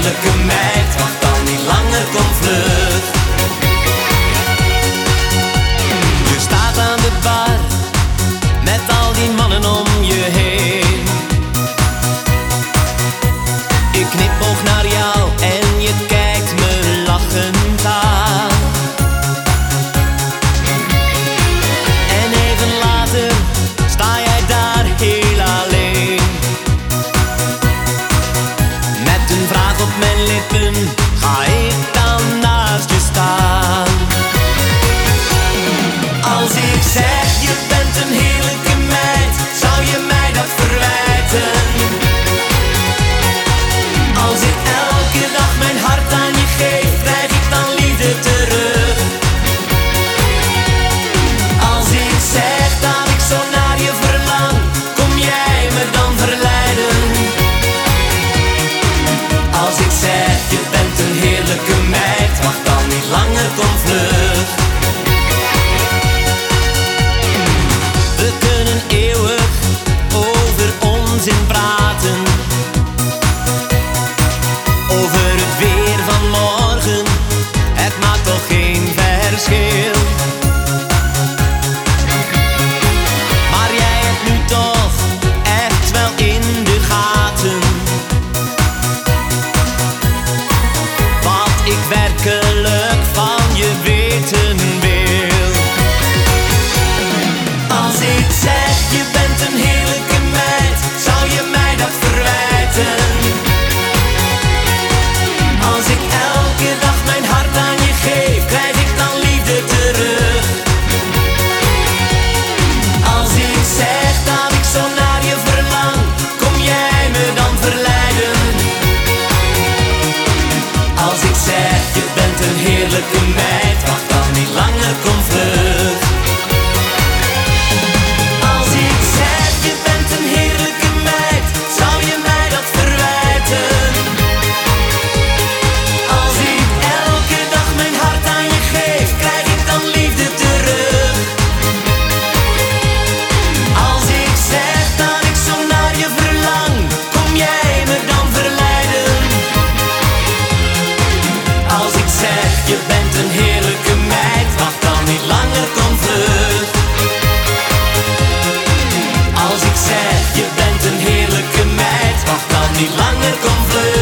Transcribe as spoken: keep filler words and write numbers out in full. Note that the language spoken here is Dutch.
heerlijke meid, wacht dan niet langer, kom vlug. Je staat aan de bar met al die mannen om je heen. Ik knipoog naar jou en je kijkt me lachend aan. En even later sta jij daar heel alleen, met een vraag op mijn lippen, ga ik dan naast je staan? Als ik zeg je bent een heerlijke meid, zou je mij dat verwijten? Als ik elke dag mijn hart aan je geef, krijg ik dan liefde terug? Als ik zeg dat ik zo naar je verlang, kom jij me dan verleiden? Als ik zeg je bent een heerlijke meid, wacht dan niet langer, kom vlug. We kunnen eeuwig over onzin praten, over het weer van morgen, het maakt toch geen verschil. Maar jij hebt nu toch echt wel in de gaten wat ik werkelijk van je weten wil. Als ik zeg je bent een heerlijke meid, zou je mij dat verwijten? Als ik elke dag mijn hart aan je geef, krijg ik dan liefde terug? Als ik zeg dat ik zo naar je verlang, kom jij me dan verleiden? Als ik zeg je bent een heerlijke meid, wacht dan niet langer, kom vlug. Als ik zeg je bent een heerlijke meid, zou je mij dat verwijten? Als ik elke dag mijn hart aan je geef, krijg ik dan liefde terug? Als ik zeg dat ik zo naar je verlang, kom jij me dan verleiden? Als ik zeg je bent een heerlijke meid, wacht dan niet langer, kom vlug. Als ik zeg je bent een heerlijke meid, wacht dan niet langer, kom vlug.